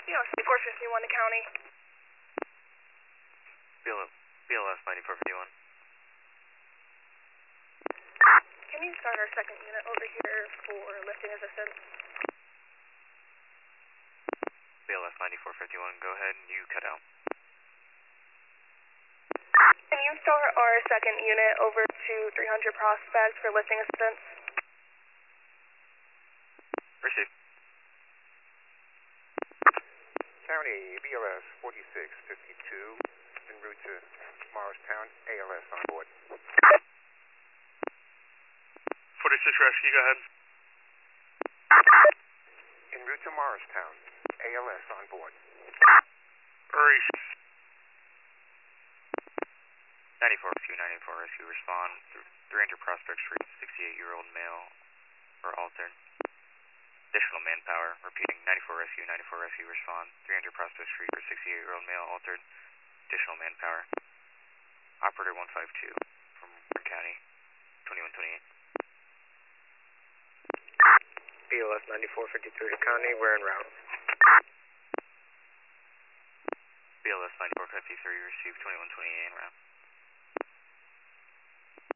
Yeah, 451 to county. BLS 9451. Can you start our second unit over here for lifting assistance? BLS 9451, go ahead and you cut out. Can you start our second unit over to 300 Prospect for lifting assistance? Received. County BLS 4652, en route to Morristown, ALS on board. 46 Rescue, go ahead. En route to Morristown, ALS on board. Reese. 94 Rescue, respond. 300 Prospect Street, 68-year-old male or altered. Additional manpower, repeating, 94 Rescue, respond. 300 Prospect Street for 68-year-old male altered. Additional manpower. Operator 152 from Warren County, 2128. BLS 9453 to county, we're en route. BLS 9453, receive 2128 en route.